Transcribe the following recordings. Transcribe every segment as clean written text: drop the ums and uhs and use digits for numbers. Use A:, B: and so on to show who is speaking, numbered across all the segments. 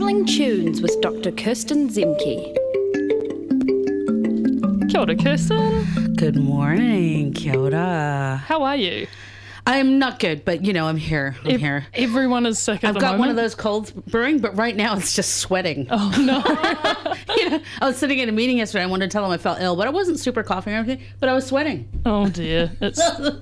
A: Travelling Tunes with Dr. Kirsten Zemke.
B: Kia ora, Kirsten.
C: Good morning, kia ora.
B: How are you?
C: I'm not good, but I'm here. I'm here.
B: Everyone is sick at the moment.
C: I've got one of those colds brewing, but right now it's just sweating.
B: Oh, no.
C: I was sitting in a meeting yesterday. I wanted to tell them I felt ill, but I wasn't super coughing or anything, but I was sweating.
B: Oh, dear. It's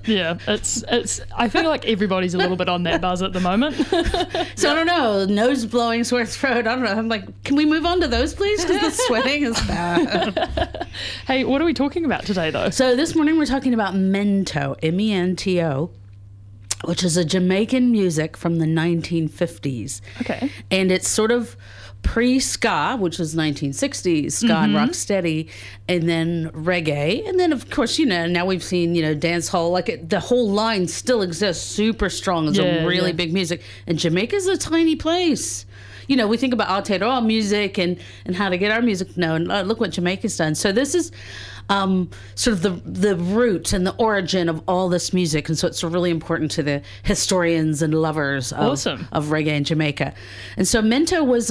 B: I feel like everybody's a little bit on that buzz at the moment.
C: So I don't know, nose blowing, sore throat. I don't know. I'm like, can we move on to those, please? Because the sweating is bad.
B: Hey, what are we talking about today, though?
C: So this morning we're talking about Mento, M-E-N-T-O, which is a Jamaican music from the 1950s.
B: Okay.
C: And it's sort of pre-ska, which was 1960s, ska and rock steady, and then reggae. And then, of course, now we've seen, dance hall. The whole line still exists, super strong. It's a really big music. And Jamaica's a tiny place. We think about Aotearoa music and how to get our music known. Look what Jamaica's done. So this is sort of the root and the origin of all this music. And so it's really important to the historians and lovers of reggae in Jamaica. And so Mento was...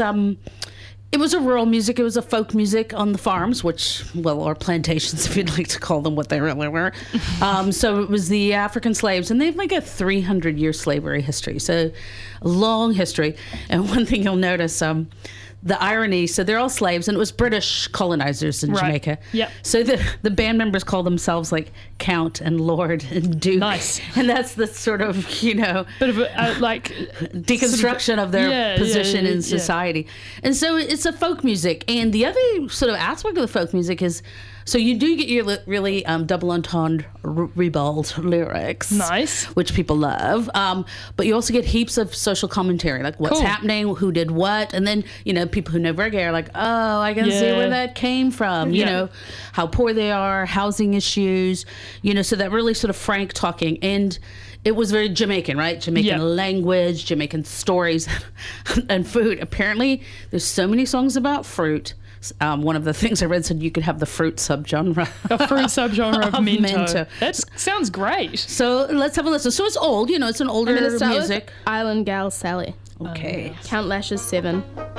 C: it was a rural music. It was a folk music on the farms, or plantations, if you'd like to call them what they really were. So it was the African slaves, and they have like a 300-year slavery history. So a long history. And one thing you'll notice, the irony, so they're all slaves, and it was British colonizers in Jamaica.
B: Yep.
C: So the band members call themselves like Count and Lord and Duke.
B: Nice.
C: And that's the sort of,
B: bit of a,
C: deconstruction of their position in society. And so it's a folk music. And the other sort of aspect of the folk music is, so you do get your really double entendre ribald lyrics.
B: Nice.
C: Which people love. But you also get heaps of social commentary, like what's happening, who did what. And then, people who know reggae are like, oh, I can see where that came from. How poor they are, housing issues, so that really sort of frank talking. And it was very Jamaican, right? Jamaican language, Jamaican stories, and food. Apparently, there's so many songs about fruit. One of the things I read said you could have the fruit subgenre.
B: A fruit subgenre of Mento.
C: That
B: sounds great.
C: So let's have a listen. So it's old, it's an older music.
D: Island Gal Sally.
C: Okay.
D: Count Lashes 7.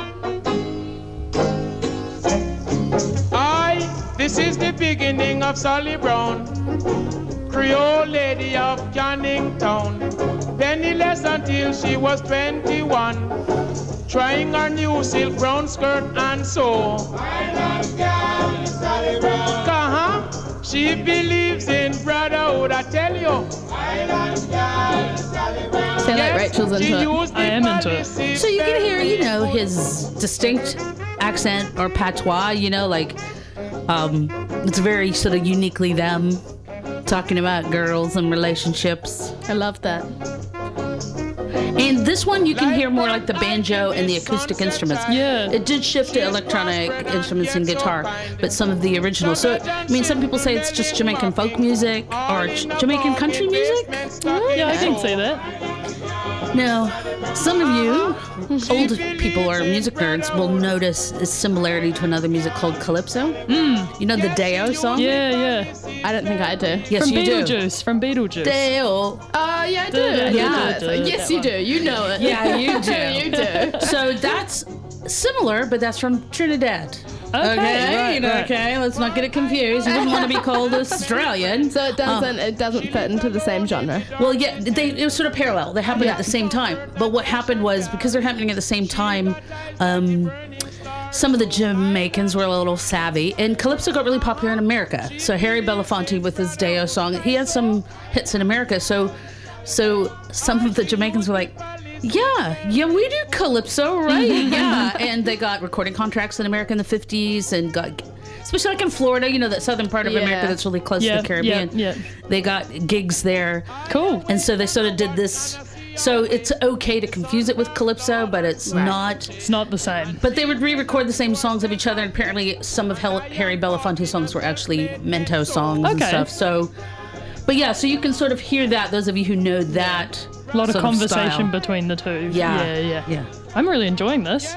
E: This is the beginning of Sally Brown, Creole lady of Canning Town. Penniless until she was 21. Trying her new silk brown skirt and so. Island girl, Sally Brown. She believes in brotherhood, I tell you. Island girl, Sally Brown.
D: Sound like Rachel's into it.
B: I am into it.
C: So you can hear, his distinct accent or patois, it's very sort of uniquely them, talking about girls and relationships.
D: I love that.
C: And this one you can hear more like the banjo and the acoustic instruments.
B: Yeah.
C: It did shift to electronic instruments and guitar, but some of the originals. So, some people say it's just Jamaican folk music or Jamaican country music.
B: Yeah, I can see that.
C: Now, some of you, old people or music nerds, will notice a similarity to another music called Calypso. The Deo song?
B: Yeah.
D: I don't think I do.
C: Yes,
B: from
C: you
B: Beetlejuice. From Beetlejuice.
C: Deo.
D: Oh, yeah, I do. Yes, you do. You know it.
C: Yeah, you do.
D: You do.
C: So that's similar, but that's from Trinidad.
B: Okay, right.
C: Okay, let's not get it confused. You wouldn't want to be called Australian.
D: So it doesn't fit into the same genre.
C: Well, yeah, it was sort of parallel. They happened at the same time. But what happened was, because they're happening at the same time, some of the Jamaicans were a little savvy, and Calypso got really popular in America. So Harry Belafonte with his Deo song, he had some hits in America. So some of the Jamaicans were like, yeah, we do Calypso, right? Yeah. And they got recording contracts in America in the 50s and got, especially like in Florida, that southern part of America that's really close to the Caribbean.
B: Yeah.
C: They got gigs there.
B: Cool.
C: And so they sort of did this. So it's okay to confuse it with Calypso, but it's not.
B: It's not the same.
C: But they would re-record the same songs of each other, and apparently some of Harry Belafonte's songs were actually Mento songs and stuff. So, but yeah, so you can sort of hear that, those of you who know that.
B: A lot of conversation
C: style.
B: between the two.
C: Yeah.
B: I'm really enjoying this.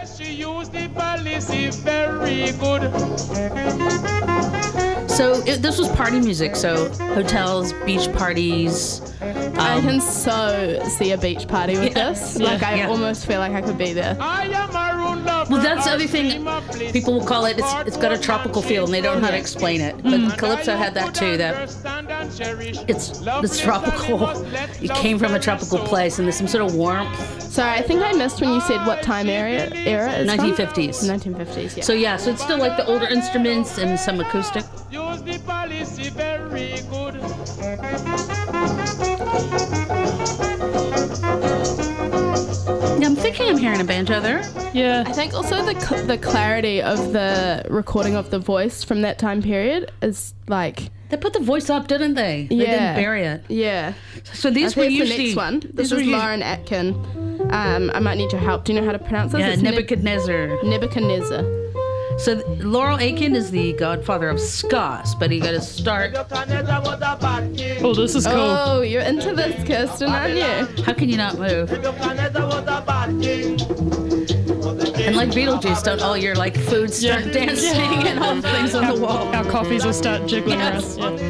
C: So this was party music. So hotels, beach parties.
D: I can so see a beach party with this. Like, I almost feel like I could be there.
C: Well, that's the other thing. People will call it. It's got a tropical feel, and they don't know how to explain it. But Calypso had that too. That it's tropical. It came from a tropical place, and there's some sort of warmth.
D: Sorry, I think I missed when you said what time era is
C: 1950s.
D: 1950s, yeah.
C: So yeah, so it's still like the older instruments and some acoustic.
E: Use the policy very good.
C: Yeah, I'm thinking I'm hearing a banjo there.
B: Yeah.
D: I think also the clarity of the recording of the voice from that time period is like...
C: They put the voice up, didn't they? They didn't bury it.
D: Yeah.
C: So these
D: I
C: were
D: think
C: usually
D: the next one. This is Lauren Atkin. I might need your help. Do you know how to pronounce this?
C: Yeah,
D: It's
C: Nebuchadnezzar.
D: Nebuchadnezzar.
C: So Laurel Aitken is the godfather of ska, but he got to start.
B: Oh, this is cool.
D: Oh, you're into this, Kirsten, aren't you?
C: How can you not move? And like Beetlejuice, don't all your like food start dancing and all the things on the wall?
B: Our coffees will start jiggling around.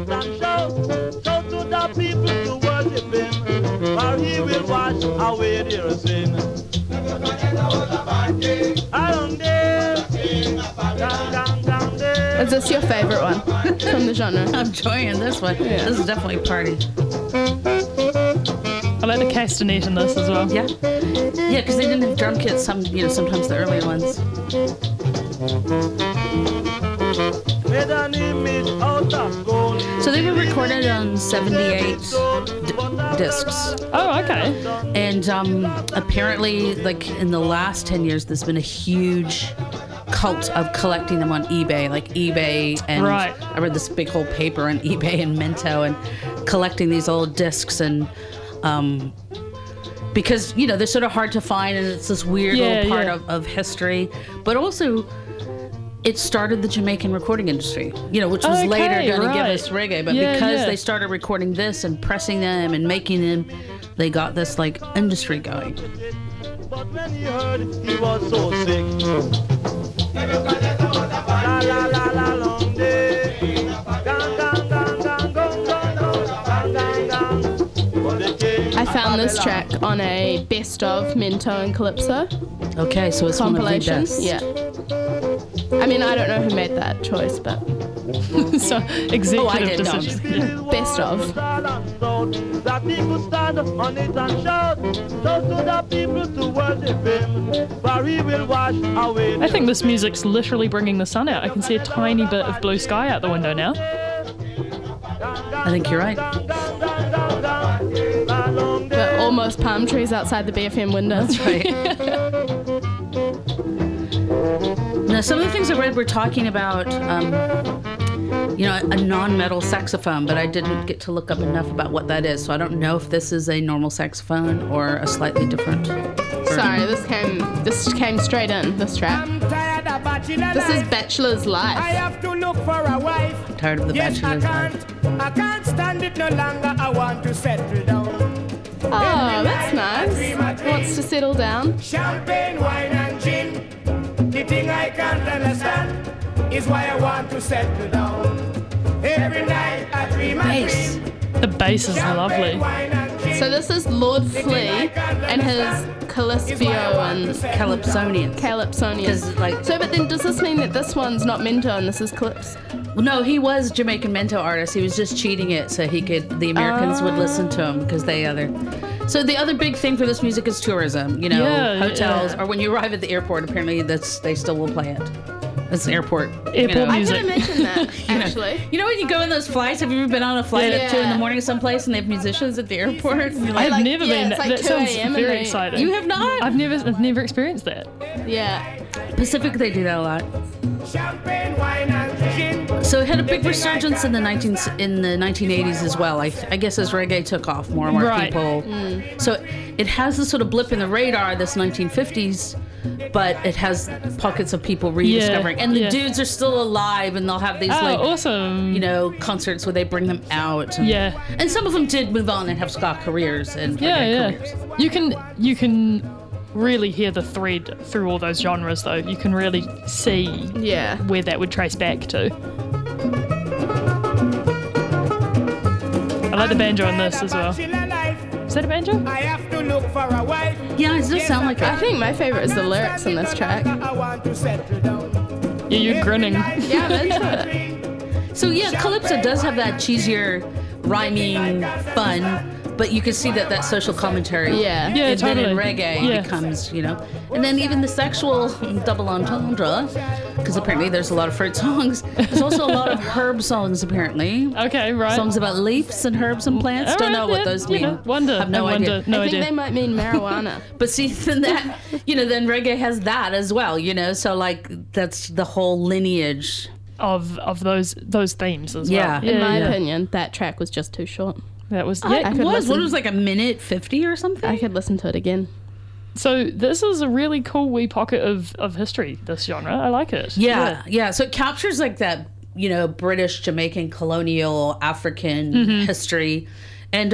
D: Is this your favourite one from the genre?
C: I'm enjoying this one. Yeah. This is definitely a party.
B: I like the castanet in this as well.
C: Yeah, yeah, because they didn't have drum kits. Sometimes the earlier ones. So they were recorded on 78 discs.
B: Oh, okay.
C: And apparently, like in the last 10 years, there's been a huge cult of collecting them on eBay, like eBay, and
B: right.
C: I read this big whole paper on eBay and Mento, and collecting these old discs, and because they're sort of hard to find, and it's this weird little part of history, but also it started the Jamaican recording industry, which was later going to give us reggae, but because they started recording this and pressing them and making them, they got this like industry going.
F: But when he heard, he was so sick. La la la la long day. Gang gang gang gang gang gang gang gang.
D: I found this track on a best of Mento and Calypso
C: Okay, so it's
D: compilation.
C: One of the best.
D: Yeah. I mean, I don't know who made that choice, but
B: So executive
C: didn't know.
B: decision.
D: best of.
F: That people stand on it and shout, shout to the people to worship him, for he will wash away.
B: I think this music's literally bringing the sun out. I can see a tiny bit of blue sky out the window now.
C: I think you're right.
D: The almost palm trees outside the BFM window.
C: That's right. Now, some of the things I read were talking about, a non-metal saxophone, but I didn't get to look up enough about what that is, so I don't know if this is a normal saxophone or a slightly different version.
D: Sorry, this came straight in, this track. This is Bachelor's
G: I
D: Life.
G: have to look for a wife.
C: Tired of the
G: Yes,
C: Bachelor's Life.
G: I can't stand it no longer. I want to settle down.
D: Oh, that's nice. Wants to settle down.
G: Champagne, wine, and gin. The thing I can't understand is why I want to settle down. Every night I dream and
C: Bass.
G: dream.
B: The bass is
G: Champagne,
B: lovely.
G: wine, and gin.
D: So this is Lord Flea and his Calyspio and
C: Calypsonian.
D: Calypsonian.
C: 'Cause, like-
D: So, but then does this mean that this one's not Mento and this is Calypso?
C: No, he was Jamaican Mento artist. He was just cheating it so the Americans would listen to him because So the other big thing for this music is tourism. Hotels, or when you arrive at the airport, apparently they still will play it. It's airport.
B: Airport
D: I
B: music.
D: could imagine that, actually.
C: You know when you go in those flights? Have you ever been on a flight at 2 in the morning someplace and they have musicians at the airport? You're like,
B: I've never been.
D: it's like
B: That
D: 2
B: sounds
D: a.m. and
B: very
D: they-
B: exciting.
C: you have not?
B: I've never experienced that.
D: Yeah.
C: Pacific, they do that a lot.
G: Champagne, wine, and gin.
C: So it had a big resurgence in the 1980s as well. I guess as reggae took off, more and more
B: Right.
C: people. So it has this sort of blip in the radar, this 1950s, but it has pockets of people rediscovering. And the dudes are still alive, and they'll have these
B: Awesome.
C: concerts where they bring them out. And,
B: Yeah.
C: And some of them did move on and have ska careers and reggae careers.
B: You can really hear the thread through all those genres, though. You can really see
D: Yeah.
B: where that would trace back to. like the banjo in this as well. Is that a banjo?
G: I have to look for a wife.
C: Yeah, it does sound like
D: I
C: it.
D: think my favourite is the lyrics in this track.
G: I want to settle down.
B: Yeah, you're grinning.
D: Yeah, I'm into it.
C: So yeah, Calypso does have that cheesier, rhyming fun, but you can see that social commentary.
D: Yeah.
B: Yeah,
C: and then in
B: totally.
C: reggae
B: Yeah.
C: becomes, and then even the sexual double entendre, because apparently there's a lot of fruit songs. There's also a lot of herb songs apparently.
B: Okay, right.
C: Songs about leaves and herbs and plants.
B: All
C: Don't
B: right,
C: know what
B: yeah,
C: those
B: you
C: mean.
B: know, wonder.
C: Have no
B: I
C: idea.
B: wonder. No
D: I think
B: idea.
D: they might mean marijuana.
C: But see, then that, then reggae has that as well, so like that's the whole lineage.
B: Of those themes as
C: Yeah.
B: well.
D: In my opinion, that track was just too short.
B: That was
C: Yeah,
B: yeah.
C: it
D: could
C: was. What
D: listen.
C: it was like a minute 50 or something?
D: I could listen to it again.
B: So this is a really cool wee pocket of history, this genre. I like it.
C: Yeah. So it captures like that, British, Jamaican, colonial, African history. And,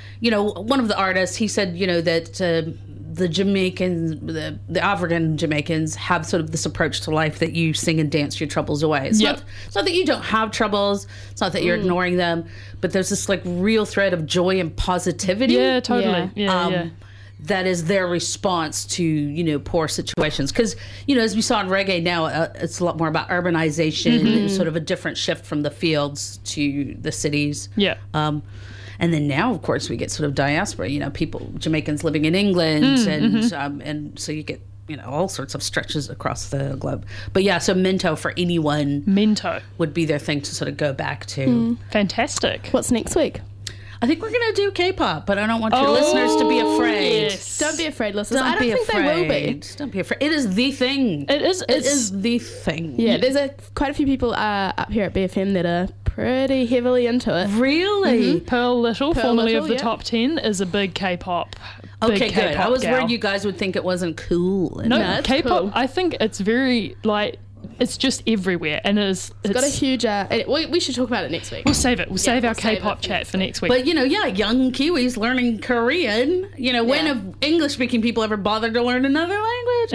C: one of the artists, he said, that the Jamaicans, the African Jamaicans have sort of this approach to life that you sing and dance your troubles away. It's,
B: Yep.
C: it's not that you don't have troubles. It's not that you're ignoring them, but there's this like real thread of joy and positivity.
B: Yeah, totally. Yeah,
C: That is their response to, poor situations. Because, as we saw in reggae now, it's a lot more about urbanization and sort of a different shift from the fields to the cities.
B: Yeah.
C: And then now, of course, we get sort of diaspora, people, Jamaicans living in England. And so you get, all sorts of stretches across the globe. But yeah, so Minto for anyone
B: Minto.
C: would be their thing to sort of go back to.
B: Fantastic.
D: What's next week?
C: I think we're going to do K-pop, but I don't want your listeners to be afraid.
B: Yes.
D: Don't be afraid, listeners.
C: Don't
D: I don't
C: be
D: think
C: afraid.
D: they will be.
C: Don't be afraid. It is the thing.
B: It is.
C: It is the thing.
D: Yeah, there's quite a few people up here at BFM that are pretty heavily into it.
C: Really?
B: Pearl Little,
D: Pearl
B: formerly
D: Little,
B: of the
D: yeah.
B: top 10, is a big K-pop.
C: Okay,
B: big
C: good.
B: K-pop
C: I was
B: gal.
C: worried you guys would think it wasn't cool.
B: No,
D: No, it's
B: K-pop.
D: cool.
B: I think it's very it's just everywhere, and it's
D: Got a huge. We should talk about it next week.
B: We'll save it. We'll save our
D: we'll save
B: K-pop
D: it for
B: chat
D: next
B: for next week.
C: But young Kiwis learning Korean. When have English-speaking people ever bothered to learn another language?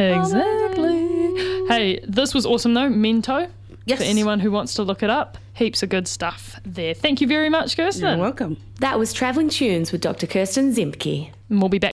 B: Exactly. Hey, this was awesome though. Minto.
C: Yes.
B: For anyone who wants to look it up, heaps of good stuff there. Thank you very much, Kirsten.
C: You're welcome.
A: That was Travelling Tunes with Dr. Kirsten Zemke.
B: And we'll be back